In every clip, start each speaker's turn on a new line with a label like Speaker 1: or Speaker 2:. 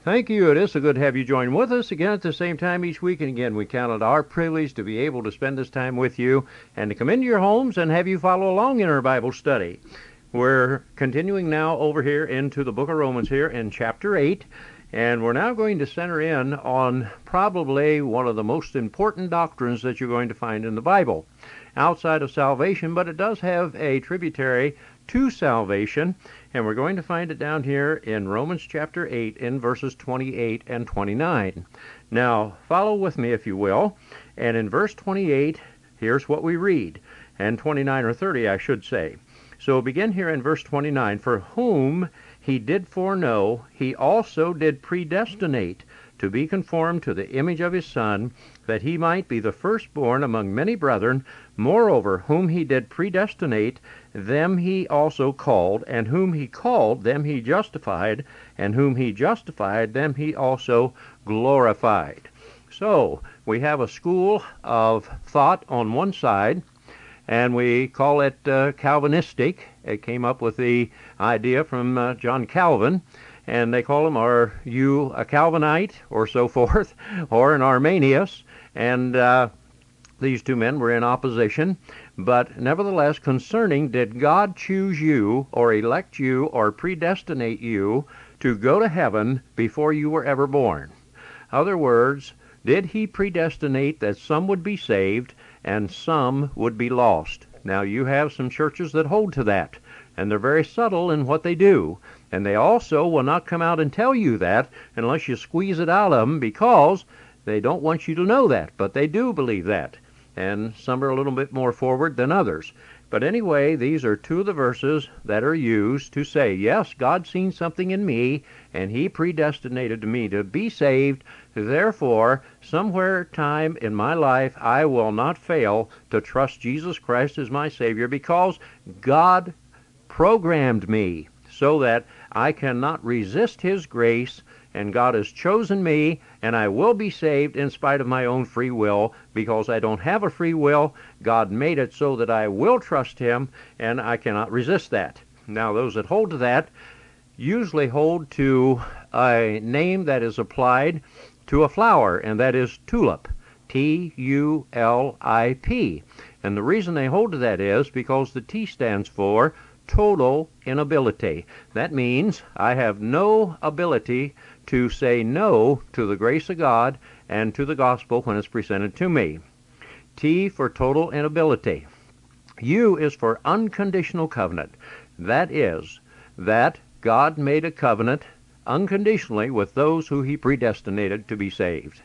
Speaker 1: Thank you. It is so good to have you join with us again at the same time each week. And again, we count it our privilege to be able to spend this time with you and to come into your homes and have you follow along in our Bible study. We're continuing now over here into the book of Romans here in chapter 8. And we're now going to center in on probably one of the most important doctrines that you're going to find in the Bible outside of salvation, but it does have a tributary to salvation, and we're going to find it down here in Romans chapter 8 in verses 28 and 29. Now, follow with me if you will, and in verse 28, here's what we read, and 29 or 30 I should say. So begin here in verse 29, for whom he did foreknow, he also did predestinate to be conformed to the image of his Son, that he might be the firstborn among many brethren. Moreover, whom he did predestinate, them he also called, and whom he called, them he justified, and whom he justified, them he also glorified. So, we have a school of thought on one side, and we call it Calvinistic. It came up with the idea from John Calvin, and they call him, are you a Calvinite, or so forth, or an Arminius, and these two men were in opposition, but nevertheless, concerning did God choose you, or elect you, or predestinate you to go to heaven before you were ever born? Other words, did he predestinate that some would be saved and some would be lost? Now, you have some churches that hold to that, and they're very subtle in what they do, and they also will not come out and tell you that unless you squeeze it out of them, because they don't want you to know that, but they do believe that, and some are a little bit more forward than others. But anyway, these are two of the verses that are used to say, yes, God's seen something in me, and he predestinated me to be saved. Therefore, somewhere time in my life, I will not fail to trust Jesus Christ as my Savior, because God programmed me so that I cannot resist his grace, and God has chosen me, and I will be saved in spite of my own free will, because I don't have a free will. God made it so that I will trust him, and I cannot resist that. Now, those that hold to that usually hold to a name that is applied to a flower, and that is tulip, T-U-L-I-P. And the reason they hold to that is because the T stands for total inability. That means I have no ability to say no to the grace of God and to the gospel when it's presented to me. T for total inability. U is for unconditional covenant. That is, that God made a covenant unconditionally with those who he predestinated to be saved.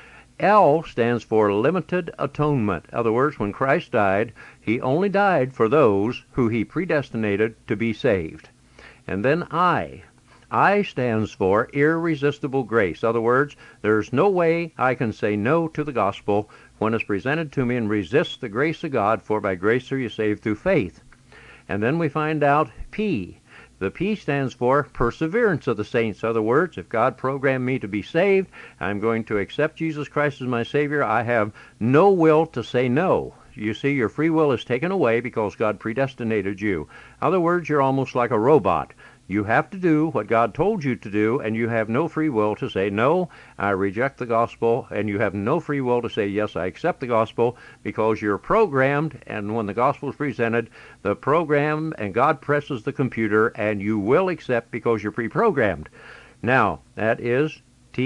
Speaker 1: L stands for limited atonement. In other words, when Christ died, he only died for those who he predestinated to be saved. And then I. I stands for irresistible grace. In other words, there's no way I can say no to the gospel when it's presented to me and resist the grace of God, for by grace are you saved through faith. And then we find out P. The P stands for perseverance of the saints. In other words, if God programmed me to be saved, I'm going to accept Jesus Christ as my Savior. I have no will to say no. You see, your free will is taken away because God predestinated you. In other words, you're almost like a robot. You have to do what God told you to do, and you have no free will to say, no, I reject the gospel, and you have no free will to say, yes, I accept the gospel, because you're programmed, and when the gospel is presented, the program, and God presses the computer, and you will accept because you're pre-programmed. Now, that is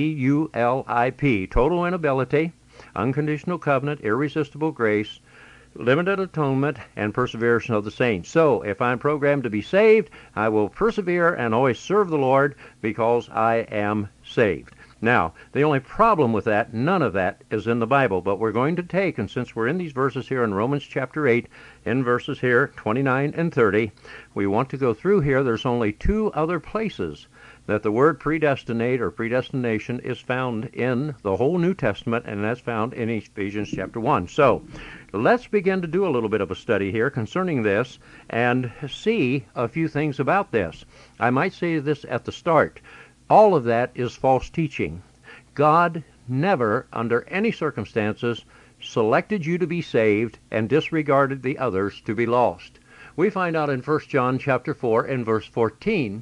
Speaker 1: T-U-L-I-P, total inability, unconditional covenant, irresistible grace, limited atonement, and perseverance of the saints. So, if I'm programmed to be saved, I will persevere and always serve the Lord because I am saved. Now, the only problem with that, none of that is in the Bible, but we're going to take, and since we're in these verses here in Romans chapter 8, in verses here 29 and 30, we want to go through here. There's only two other places that the word predestinate or predestination is found in the whole New Testament, and that's found in Ephesians chapter 1. So, let's begin to do a little bit of a study here concerning this and see a few things about this. I might say this at the start. All of that is false teaching. God never, under any circumstances, selected you to be saved and disregarded the others to be lost. We find out in 1 John chapter 4 and verse 14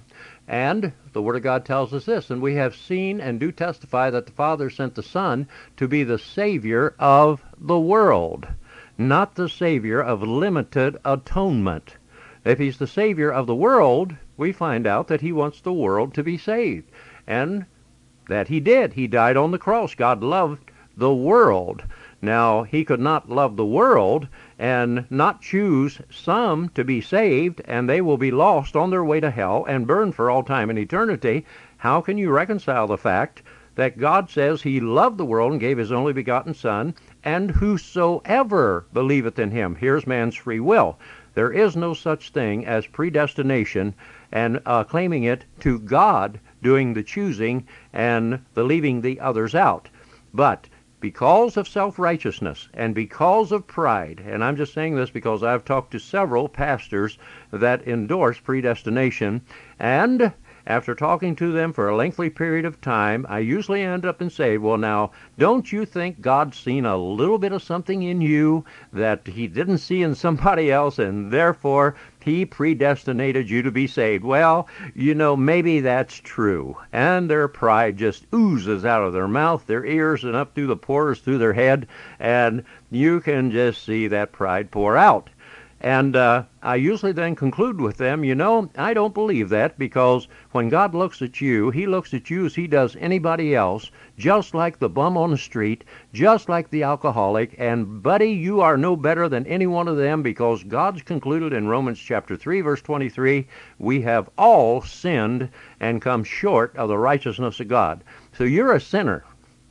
Speaker 1: And the Word of God tells us this, and we have seen and do testify that the Father sent the Son to be the Savior of the world, not the Savior of limited atonement. If he's the Savior of the world, we find out that he wants the world to be saved. And that he did. He died on the cross. God loved the world. Now, he could not love the world and not choose some to be saved, and they will be lost on their way to hell and burned for all time and eternity. How can you reconcile the fact that God says he loved the world and gave his only begotten Son, and whosoever believeth in him? Here's man's free will. There is no such thing as predestination and claiming it to God doing the choosing and the leaving the others out. But because of self-righteousness and because of pride, and I'm just saying this because I've talked to several pastors that endorse predestination, and after talking to them for a lengthy period of time, I usually end up and say, well, now, don't you think God's seen a little bit of something in you that he didn't see in somebody else, and therefore he predestinated you to be saved? Well, maybe that's true. And their pride just oozes out of their mouth, their ears, and up through the pores through their head, and you can just see that pride pour out. And I usually then conclude with them, I don't believe that, because when God looks at you, he looks at you as he does anybody else, just like the bum on the street, just like the alcoholic, and buddy, you are no better than any one of them, because God's concluded in Romans chapter 3, verse 23, we have all sinned and come short of the righteousness of God. So you're a sinner.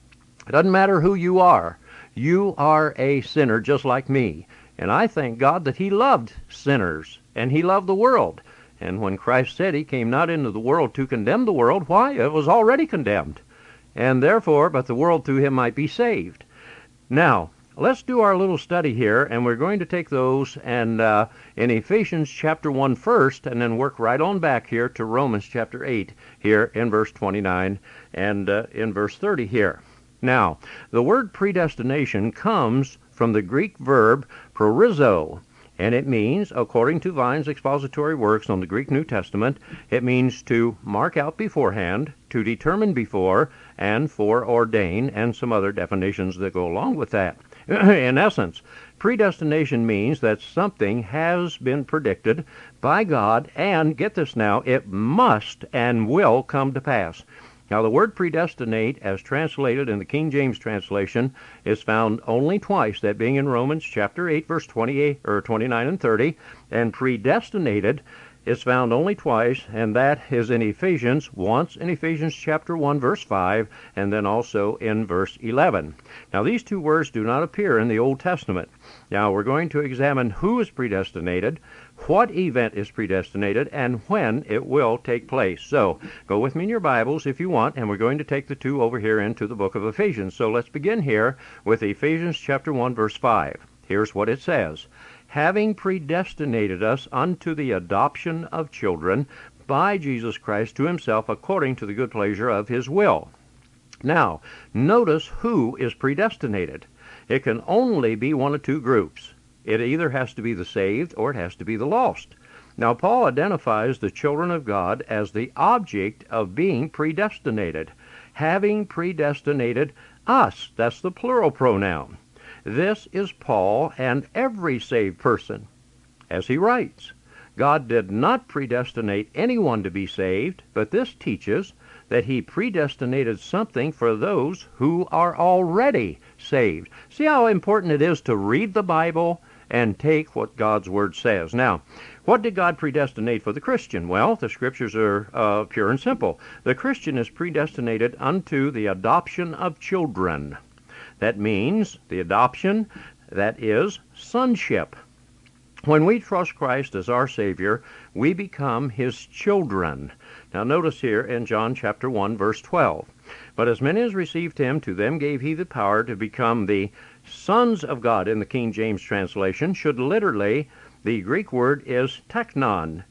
Speaker 1: It doesn't matter who you are. You are a sinner just like me. And I thank God that he loved sinners, and he loved the world. And when Christ said he came not into the world to condemn the world, why? It was already condemned. And therefore, but the world through him might be saved. Now, let's do our little study here, and we're going to take those and in Ephesians chapter 1 first, and then work right on back here to Romans chapter 8 here in verse 29 and in verse 30 here. Now, the word predestination comes from the Greek verb proorizo, and it means, according to Vine's expository works on the Greek New Testament, it means to mark out beforehand, to determine before, and foreordain, and some other definitions that go along with that. In essence, predestination means that something has been predicted by God, and get this now, it must and will come to pass. Now, the word predestinate, as translated in the King James translation, is found only twice, that being in Romans chapter 8, verse 28 or 29 and 30, and predestinated is found only twice, and that is in Ephesians, once in Ephesians chapter 1, verse 5, and then also in verse 11. Now, these two words do not appear in the Old Testament. Now, we're going to examine who is predestinated, what event is predestinated, and when it will take place. So, go with me in your Bibles if you want, and we're going to take the two over here into the book of Ephesians. So let's begin here with Ephesians chapter 1, verse 5. Here's what it says. Having predestinated us unto the adoption of children by Jesus Christ to himself according to the good pleasure of his will. Now, notice who is predestinated. It can only be one of two groups. It either has to be the saved or it has to be the lost. Now, Paul identifies the children of God as the object of being predestinated, having predestinated us. That's the plural pronoun. This is Paul and every saved person. As he writes, God did not predestinate anyone to be saved, but this teaches that he predestinated something for those who are already saved. See how important it is to read the Bible and take what God's Word says. Now, what did God predestinate for the Christian? Well, the Scriptures are pure and simple. The Christian is predestinated unto the adoption of children. That means the adoption, that is sonship. When we trust Christ as our Savior, we become his children. Now notice here in John chapter 1, verse 12. But as many as received him, to them gave he the power to become the sons of God. In the King James translation, should literally, the Greek word is teknon,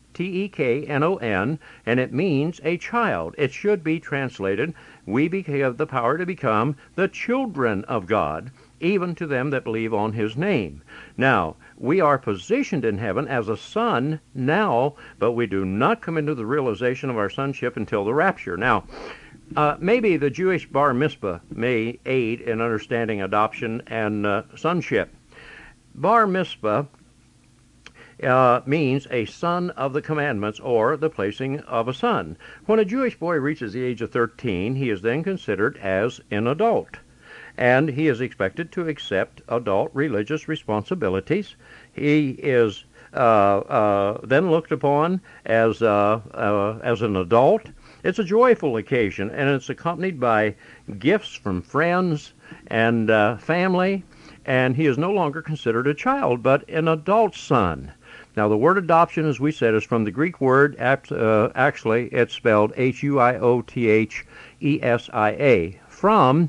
Speaker 1: Teknon, and it means a child. It should be translated, we have the power to become the children of God. even to them that believe on his name. Now, we are positioned in heaven as a son now, but we do not come into the realization of our sonship until the rapture. Now, maybe the Jewish bar mitzvah may aid in understanding adoption and sonship. Bar mitzvah means a son of the commandments, or the placing of a son. When a Jewish boy reaches the age of 13, he is then considered as an adult, and he is expected to accept adult religious responsibilities. He is then looked upon as an adult. It's a joyful occasion, and it's accompanied by gifts from friends and family, and he is no longer considered a child, but an adult son. Now, the word adoption, as we said, is from the Greek word, actually, it's spelled Huiothesia, from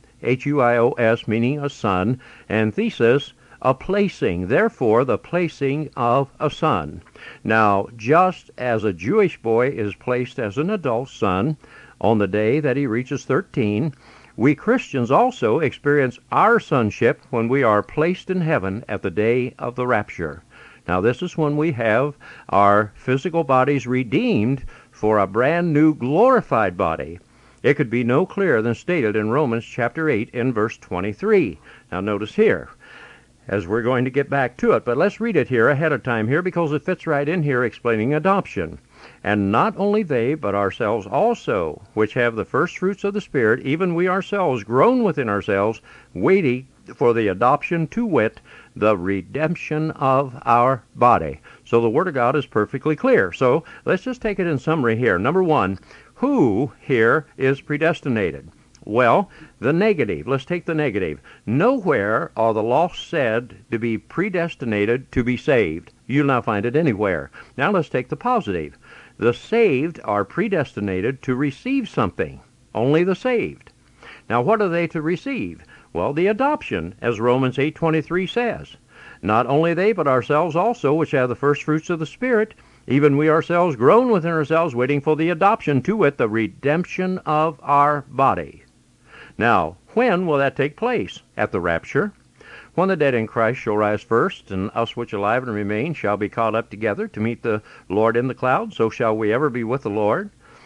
Speaker 1: Huios, meaning a son, and thesis, a placing, therefore the placing of a son. Now, just as a Jewish boy is placed as an adult son on the day that he reaches 13, we Christians also experience our sonship when we are placed in heaven at the day of the rapture. Now, this is when we have our physical bodies redeemed for a brand new glorified body. It could be no clearer than stated in Romans chapter 8 in verse 23. Now, notice here, as we're going to get back to it, but let's read it here ahead of time here because it fits right in here explaining adoption. And not only they, but ourselves also, which have the first fruits of the Spirit, even we ourselves, groan within ourselves, waiting for the adoption, to wit, the redemption of our body. So the Word of God is perfectly clear. So let's just take it in summary here. Number one, who here is predestinated? Well, the negative. Let's take the negative. Nowhere are the lost said to be predestinated to be saved. You'll not find it anywhere. Now let's take the positive. The saved are predestinated to receive something. Only the saved. Now what are they to receive? Well, the adoption, as Romans 8:23 says. Not only they, but ourselves also, which have the first fruits of the Spirit, even we ourselves groan within ourselves, waiting for the adoption, to wit, the redemption of our body. Now, when will that take place? At the rapture. When the dead in Christ shall rise first, and us which are alive and remain shall be caught up together to meet the Lord in the clouds, so shall we ever be with the Lord.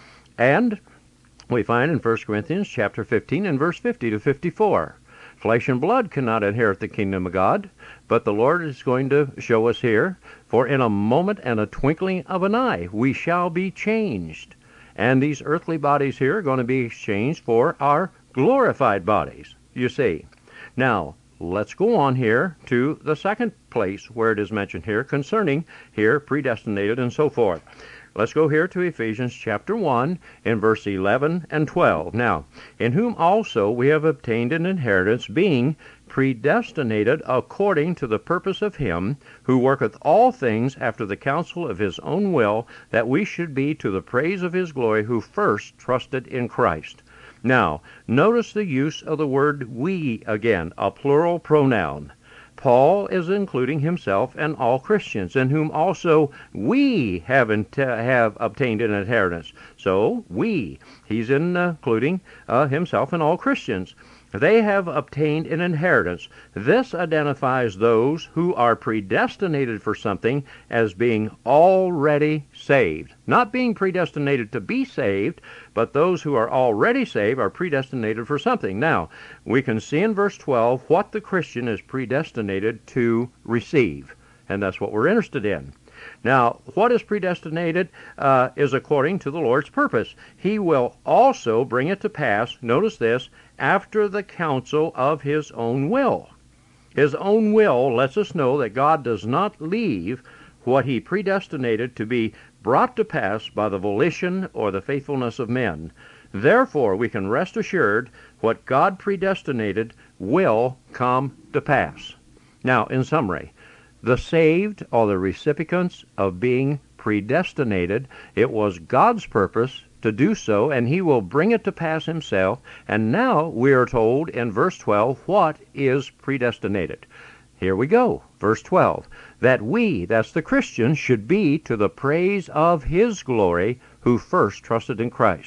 Speaker 1: And we find in 1 Corinthians chapter 15 and verse 50 to 54. Flesh and blood cannot inherit the kingdom of God, but the Lord is going to show us here, for in a moment and a twinkling of an eye we shall be changed. And these earthly bodies here are going to be exchanged for our glorified bodies, you see. Now, let's go on here to the second place where it is mentioned here concerning here predestinated and so forth. Let's go here to Ephesians chapter 1 in verse 11 and 12. Now, in whom also we have obtained an inheritance, being predestinated according to the purpose of him who worketh all things after the counsel of his own will, that we should be to the praise of his glory, who first trusted in Christ. Now, notice the use of the word we again, a plural pronoun. Paul is including himself and all Christians, in whom also we have obtained an inheritance. So, he's including himself and all Christians. They have obtained an inheritance. This identifies those who are predestinated for something as being already saved. Not being predestinated to be saved, but those who are already saved are predestinated for something. Now, we can see in verse 12 what the Christian is predestinated to receive, and that's what we're interested in. Now, what is predestinated is according to the Lord's purpose. He will also bring it to pass, notice this, after the counsel of his own will. His own will lets us know that God does not leave what he predestinated to be brought to pass by the volition or the faithfulness of men. Therefore, we can rest assured what God predestinated will come to pass. Now, in summary, the saved are the recipients of being predestinated. It was God's purpose to do so, and he will bring it to pass himself. And now we are told in verse 12 what is predestinated. Here we go, verse 12. That we, that's the Christians, should be to the praise of his glory, who first trusted in Christ.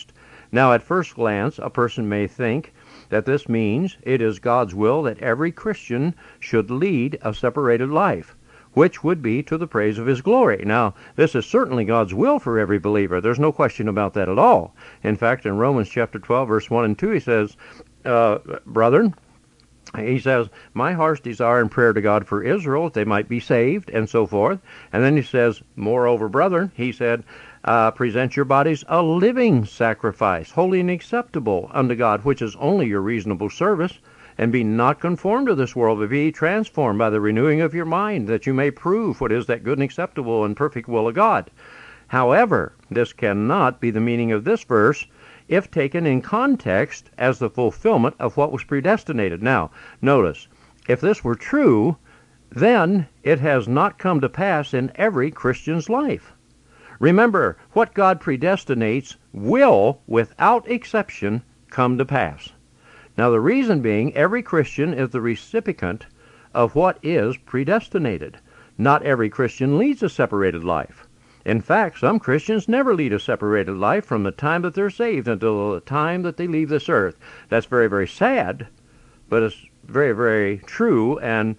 Speaker 1: Now, at first glance, a person may think that this means it is God's will that every Christian should lead a separated life, which would be to the praise of His glory. Now, this is certainly God's will for every believer. There's no question about that at all. In fact, in Romans chapter 12, verse 1 and 2, he says, brethren, he says, my heart's desire and prayer to God for Israel, that they might be saved, and so forth. And then he says, moreover, brethren, he said, present your bodies a living sacrifice, holy and acceptable unto God, which is only your reasonable service. And be not conformed to this world, but be transformed by the renewing of your mind, that you may prove what is that good and acceptable and perfect will of God. However, this cannot be the meaning of this verse if taken in context as the fulfillment of what was predestinated. Now, notice, if this were true, then it has not come to pass in every Christian's life. Remember, what God predestinates will, without exception, come to pass. Now, the reason being, every Christian is the recipient of what is predestinated. Not every Christian leads a separated life. In fact, some Christians never lead a separated life from the time that they're saved until the time that they leave this earth. That's very, very sad, but it's very, very true and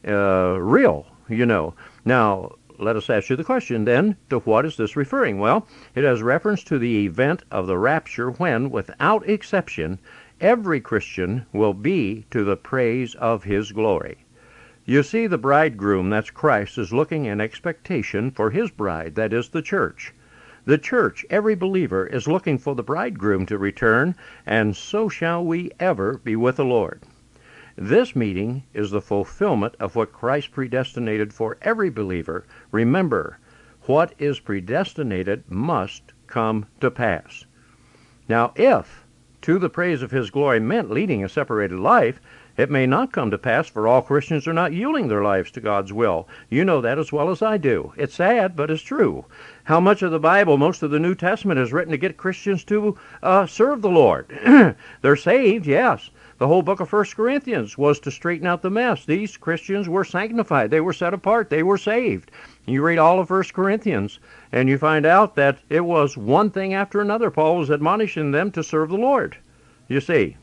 Speaker 1: real, you know. Now, let us ask you the question then, to what is this referring? Well, it has reference to the event of the rapture when, without exception, every Christian will be to the praise of His glory. You see, the bridegroom, that's Christ, is looking in expectation for His bride, that is the church. The church, every believer, is looking for the bridegroom to return, and so shall we ever be with the Lord. This meeting is the fulfillment of what Christ predestinated for every believer. Remember, what is predestinated must come to pass. Now, if to the praise of His glory meant leading a separated life, it may not come to pass, for all Christians are not yielding their lives to God's will. You know that as well as I do. It's sad, but it's true. How much of the Bible, most of the New Testament, is written to get Christians to serve the Lord? They're saved, yes. The whole book of 1 Corinthians was to straighten out the mess. These Christians were sanctified. They were set apart. They were saved. You read all of 1 Corinthians, and you find out that it was one thing after another. Paul was admonishing them to serve the Lord, you see.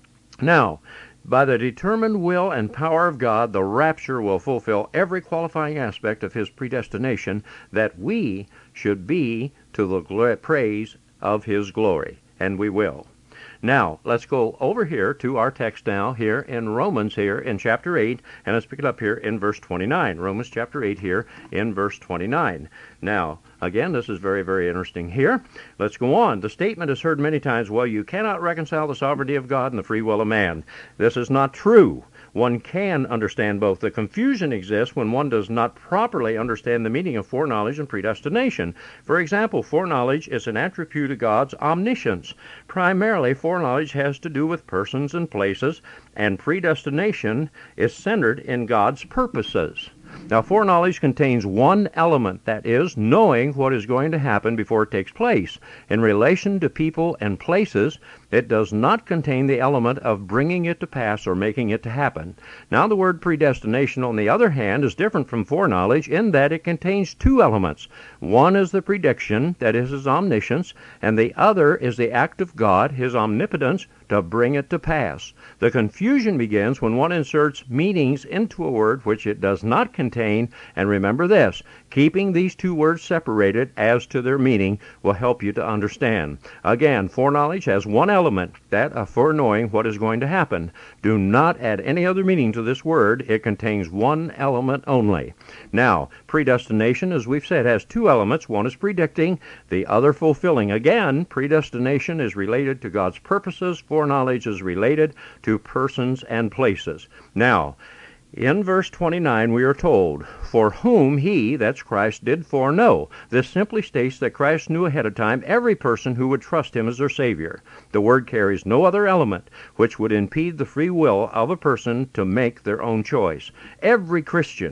Speaker 1: Now, by the determined will and power of God, the rapture will fulfill every qualifying aspect of His predestination, that we should be to the praise of His glory, and we will. Now, let's go over here to our text now, here in Romans, here in chapter 8, and let's pick it up here in verse 29. Romans chapter 8 here in verse 29. Now, again, this is very, very interesting here. Let's go on. The statement is heard many times, well, you cannot reconcile the sovereignty of God and the free will of man. This is not true. One can understand both. The confusion exists when one does not properly understand the meaning of foreknowledge and predestination. For example, foreknowledge is an attribute of God's omniscience. Primarily, foreknowledge has to do with persons and places, and predestination is centered in God's purposes. Now, foreknowledge contains one element, that is, knowing what is going to happen before it takes place. In relation to people and places, it does not contain the element of bringing it to pass or making it to happen. Now, the word predestination, on the other hand, is different from foreknowledge in that it contains two elements. One is the prediction, that is His omniscience, and the other is the act of God, His omnipotence, to bring it to pass. The confusion begins when one inserts meanings into a word which it does not contain, and remember this, keeping these two words separated as to their meaning will help you to understand. Again, foreknowledge has one element, that of foreknowing what is going to happen. Do not add any other meaning to this word. It contains one element only. Now, predestination, as we've said, has two elements. One is predicting, the other fulfilling. Again, predestination is related to God's purposes. Foreknowledge is related to persons and places. Now, in verse 29, we are told, for whom He, that's Christ, did foreknow. This simply states that Christ knew ahead of time every person who would trust Him as their Savior. The word carries no other element which would impede the free will of a person to make their own choice. Every Christian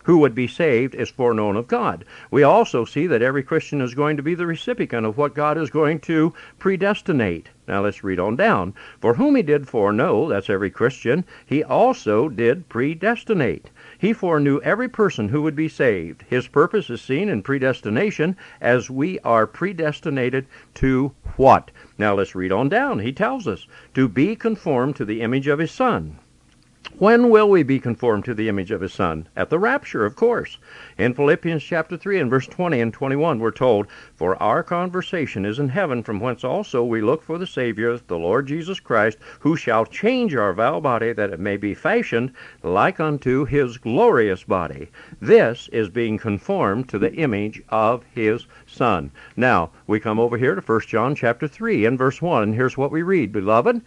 Speaker 1: who would be saved is foreknown of God. We also see that every Christian is going to be the recipient of what God is going to predestinate. Now let's read on down. For whom he did foreknow, that's every Christian, he also did predestinate. He foreknew every person who would be saved. His purpose is seen in predestination, as we are predestinated to what? Now let's read on down. He tells us, to be conformed to the image of his Son. When will we be conformed to the image of his Son? At the rapture, of course. In Philippians chapter 3 and verse 20 and 21, we're told, for our conversation is in heaven, from whence also we look for the Savior, the Lord Jesus Christ, who shall change our vile body, that it may be fashioned like unto his glorious body. This is being conformed to the image of his Son. Now, we come over here to 1 John chapter 3 and verse 1, and here's what we read. Beloved,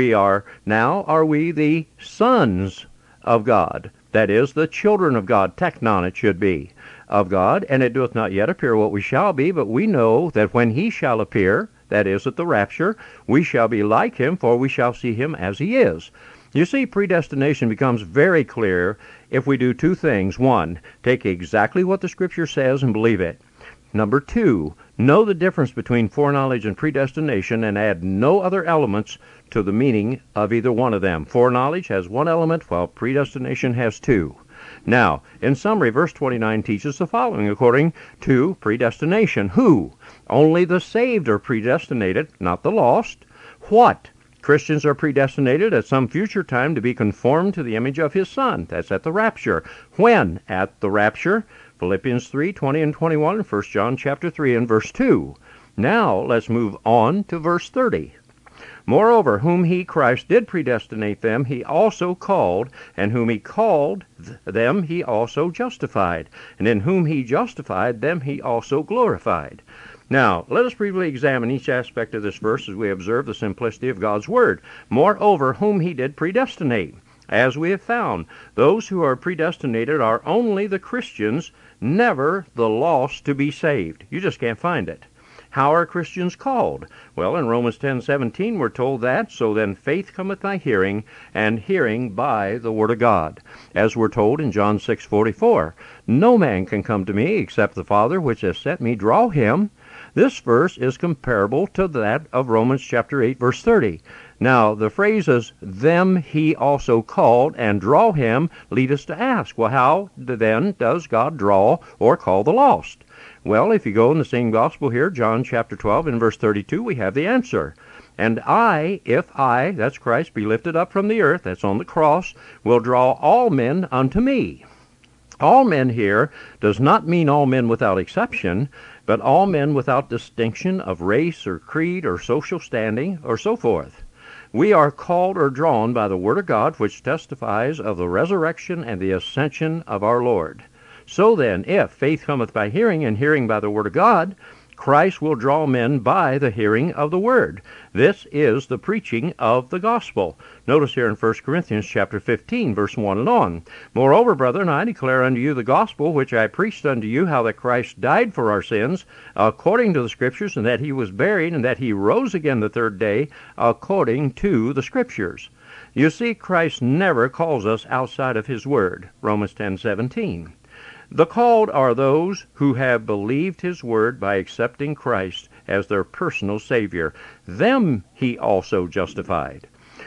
Speaker 1: are we the sons of God? That is, the children of God. Teknon it should be, of God. And it doeth not yet appear what we shall be, but we know that when he shall appear, that is, at the rapture, we shall be like him, for we shall see him as he is. You see, predestination becomes very clear if we do two things. One, take exactly what the Scripture says and believe it. Number two, know the difference between foreknowledge and predestination and add no other elements to the meaning of either one of them. Foreknowledge has one element, while predestination has two. Now, in summary, verse 29 teaches the following according to predestination. Who? Only the saved are predestinated, not the lost. What? Christians are predestinated at some future time to be conformed to the image of his Son. That's at the rapture. When? At the rapture. Philippians 3, 20 and 21, and 1 John chapter 3 and verse 2. Now, let's move on to verse 30. Moreover, whom he, Christ, did predestinate, them he also called, and whom he called, them he also justified, and in whom he justified, them he also glorified. Now, let us briefly examine each aspect of this verse as we observe the simplicity of God's Word. Moreover, whom he did predestinate. As we have found, those who are predestinated are only the Christians, never the lost to be saved. You just can't find it. How are Christians called? Well, in Romans 10:17 we're told that, so then faith cometh by hearing, and hearing by the Word of God. As we're told in John 6:44, no man can come to me except the Father which has sent me draw him. This verse is comparable to that of Romans chapter 8, verse 30. Now, the phrases, them he also called and draw him, lead us to ask, well, how then does God draw or call the lost? Well, if you go in the same gospel here, John chapter 12 and verse 32, we have the answer. And I, if I, that's Christ, be lifted up from the earth, that's on the cross, will draw all men unto me. All men here does not mean all men without exception, but all men without distinction of race or creed or social standing or so forth. We are called or drawn by the Word of God, which testifies of the resurrection and the ascension of our Lord. So then, if faith cometh by hearing, and hearing by the Word of God, Christ will draw men by the hearing of the Word. This is the preaching of the gospel. Notice here in 1 Corinthians chapter 15, verse 1 and on. Moreover, brethren, I declare unto you the gospel which I preached unto you, how that Christ died for our sins, according to the Scriptures, and that he was buried, and that he rose again the third day, according to the Scriptures. You see, Christ never calls us outside of his word. Romans 10:17. The called are those who have believed his word by accepting Christ as their personal Savior. Them he also justified.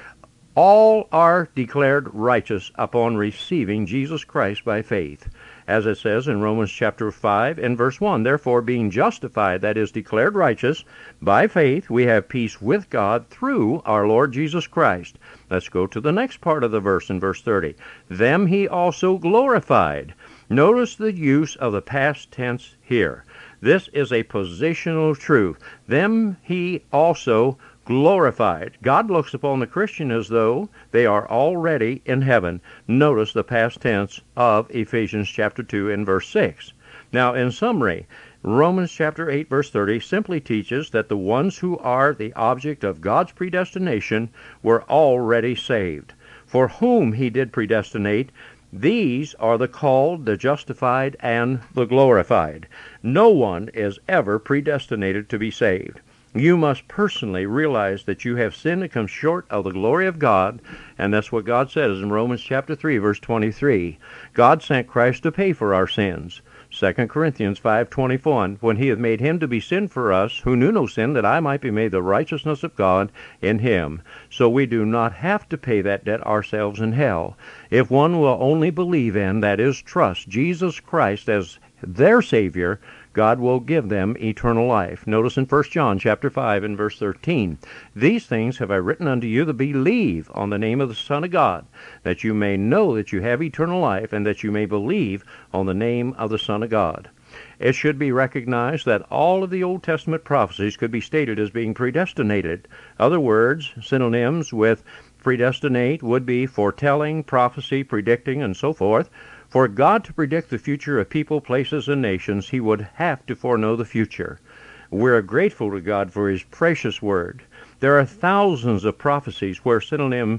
Speaker 1: All are declared righteous upon receiving Jesus Christ by faith. As it says in Romans chapter 5 and verse 1, therefore being justified, that is, declared righteous, by faith we have peace with God through our Lord Jesus Christ. Let's go to the next part of the verse in verse 30. Them he also glorified. Notice the use of the past tense here. This is a positional truth. Them he also glorified. God looks upon the Christian as though they are already in heaven. Notice the past tense of Ephesians chapter 2 and verse 6. Now, in summary, Romans chapter 8 verse 30 simply teaches that the ones who are the object of God's predestination were already saved. For whom he did predestinate, these are the called, the justified, and the glorified. No one is ever predestinated to be saved. You must personally realize that you have sinned and come short of the glory of God, and that's what God says in Romans chapter 3, verse 23. God sent Christ to pay for our sins. 2 Corinthians 5:21, when he hath made him to be sin for us, who knew no sin, that I might be made the righteousness of God in him. So we do not have to pay that debt ourselves in hell. If one will only believe in, that is, trust Jesus Christ as their Savior, God will give them eternal life. Notice in 1 John chapter 5 and verse 13, these things have I written unto you that believe on the name of the Son of God, that you may know that you have eternal life, and that you may believe on the name of the Son of God. It should be recognized that all of the Old Testament prophecies could be stated as being predestinated. Other words, synonyms with predestinate would be foretelling, prophecy, predicting, and so forth. For God to predict the future of people, places, and nations, he would have to foreknow the future. We're grateful to God for his precious word. There are thousands of prophecies where synonymous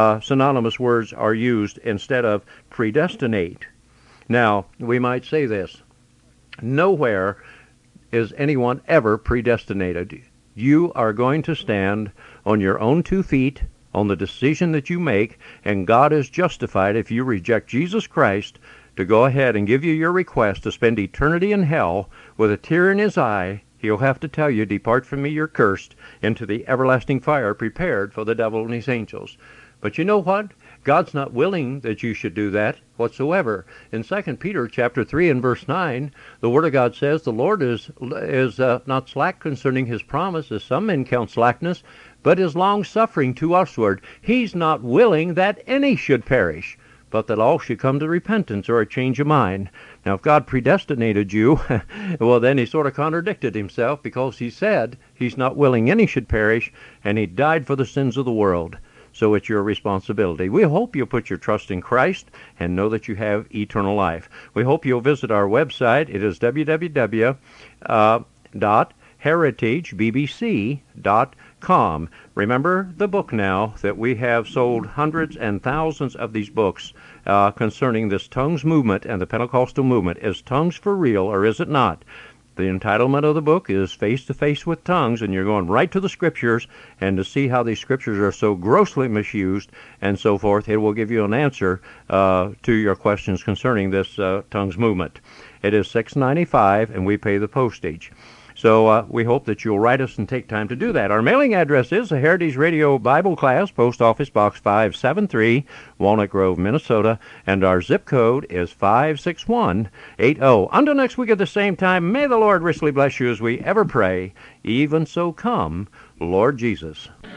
Speaker 1: words are used instead of predestinate. Now, we might say this. Nowhere is anyone ever predestinated. You are going to stand on your own 2 feet, on the decision that you make, and God is justified if you reject Jesus Christ to go ahead and give you your request to spend eternity in hell with a tear in his eye. He'll have to tell you, depart from me, you're cursed, into the everlasting fire prepared for the devil and his angels. But you know what? God's not willing that you should do that whatsoever. In 2 Peter chapter 3 and verse 9, the Word of God says, the Lord is not slack concerning his promise, as some men count slackness, but is long-suffering to usward. He's not willing that any should perish, but that all should come to repentance or a change of mind. Now, if God predestinated you, well, then he sort of contradicted himself, because he said he's not willing any should perish, and he died for the sins of the world. So it's your responsibility. We hope you'll put your trust in Christ and know that you have eternal life. We hope you'll visit our website. It is www.heritagebbc.com. Remember the book now that we have sold hundreds and thousands of these books concerning this tongues movement and the Pentecostal movement. Is tongues for real or is it not? The entitlement of the book is Face to Face with Tongues, and you're going right to the Scriptures, and to see how these Scriptures are so grossly misused and so forth, it will give you an answer to your questions concerning this tongues movement. It is $6.95, and we pay the postage. So we hope that you'll write us and take time to do that. Our mailing address is the Heritage Radio Bible Class, Post Office Box 573, Walnut Grove, Minnesota, and our zip code is 56180. Until next week at the same time, may the Lord richly bless you as we ever pray. Even so come, Lord Jesus.